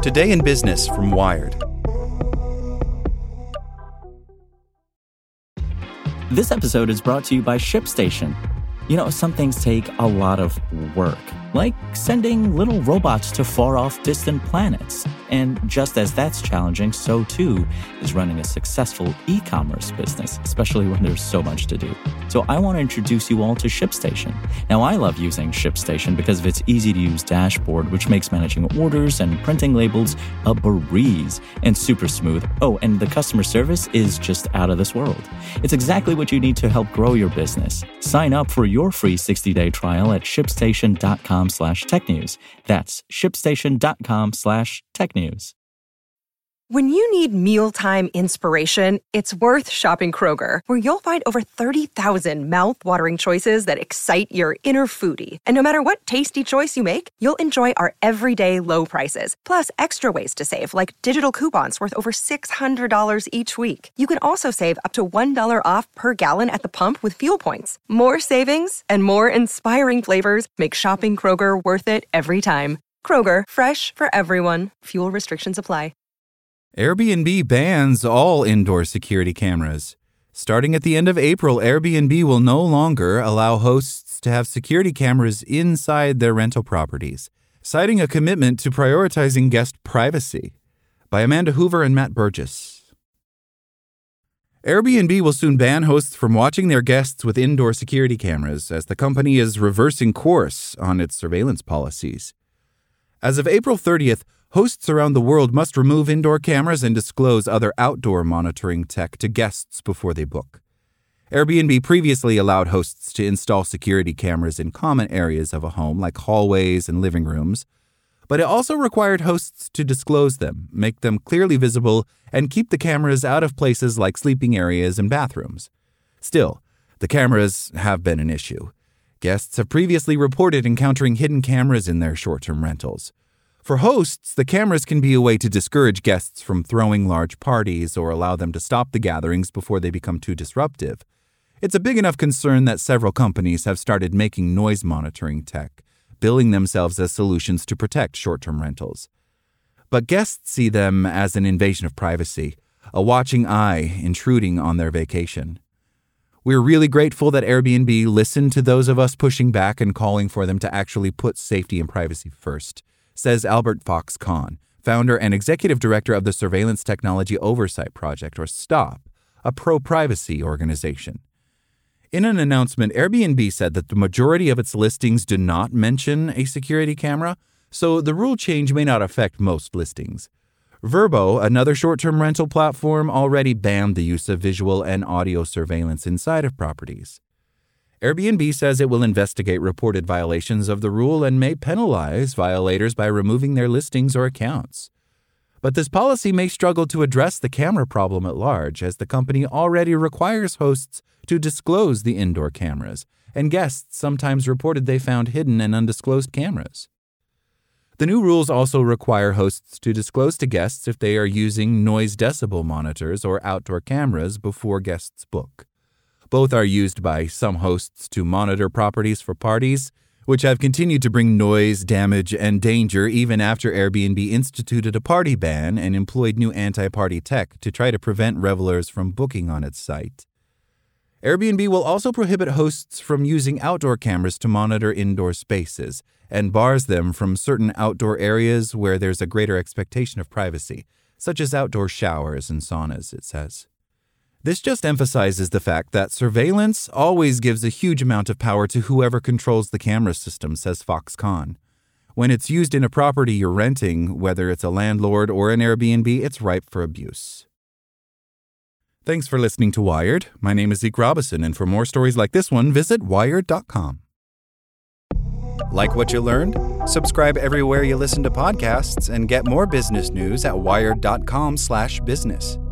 Today in Business from Wired. This episode is brought to you by ShipStation. You know, some things take a lot of work, like sending little robots to far-off distant planets. And just as that's challenging, so too is running a successful e-commerce business, especially when there's so much to do. So I want to introduce you all to ShipStation. Now, I love using ShipStation because of its easy-to-use dashboard, which makes managing orders and printing labels a breeze and super smooth. Oh, and the customer service is just out of this world. It's exactly what you need to help grow your business. Sign up for your free 60-day trial at shipstation.com/technews. That's shipstation.com/technews. When you need mealtime inspiration, it's worth shopping Kroger, where you'll find over 30,000 mouth-watering choices that excite your inner foodie. And no matter what tasty choice you make, you'll enjoy our everyday low prices, plus extra ways to save, like digital coupons worth over $600 each week. You can also save up to $1 off per gallon at the pump with fuel points. More savings and more inspiring flavors make shopping Kroger worth it every time. Kroger, fresh for everyone. Fuel restrictions apply. Airbnb bans all indoor security cameras. Starting at the end of April, Airbnb will no longer allow hosts to have security cameras inside their rental properties, citing a commitment to prioritizing guest privacy. By Amanda Hoover and Matt Burgess. Airbnb will soon ban hosts from watching their guests with indoor security cameras as the company is reversing course on its surveillance policies. As of April 30th, hosts around the world must remove indoor cameras and disclose other outdoor monitoring tech to guests before they book. Airbnb previously allowed hosts to install security cameras in common areas of a home, like hallways and living rooms, but it also required hosts to disclose them, make them clearly visible, and keep the cameras out of places like sleeping areas and bathrooms. Still, the cameras have been an issue. Guests have previously reported encountering hidden cameras in their short-term rentals. For hosts, the cameras can be a way to discourage guests from throwing large parties or allow them to stop the gatherings before they become too disruptive. It's a big enough concern that several companies have started making noise monitoring tech, billing themselves as solutions to protect short-term rentals. But guests see them as an invasion of privacy, a watching eye intruding on their vacation. We're really grateful that Airbnb listened to those of us pushing back and calling for them to actually put safety and privacy first, says Albert Fox-Khan, founder and executive director of the Surveillance Technology Oversight Project, or STOP, a pro-privacy organization. In an announcement, Airbnb said that the majority of its listings do not mention a security camera, so the rule change may not affect most listings. Vrbo, another short-term rental platform, already banned the use of visual and audio surveillance inside of properties. Airbnb says it will investigate reported violations of the rule and may penalize violators by removing their listings or accounts. But this policy may struggle to address the camera problem at large, as the company already requires hosts to disclose the indoor cameras, and guests sometimes reported they found hidden and undisclosed cameras. The new rules also require hosts to disclose to guests if they are using noise decibel monitors or outdoor cameras before guests book. Both are used by some hosts to monitor properties for parties, which have continued to bring noise, damage, and danger even after Airbnb instituted a party ban and employed new anti-party tech to try to prevent revelers from booking on its site. Airbnb will also prohibit hosts from using outdoor cameras to monitor indoor spaces and bars them from certain outdoor areas where there's a greater expectation of privacy, such as outdoor showers and saunas, it says. This just emphasizes the fact that surveillance always gives a huge amount of power to whoever controls the camera system, says Fox-Khan. When it's used in a property you're renting, whether it's a landlord or an Airbnb, it's ripe for abuse. Thanks for listening to Wired. My name is Zeke Robison, and for more stories like this one, visit wired.com. Like what you learned? Subscribe everywhere you listen to podcasts and get more business news at wired.com/business.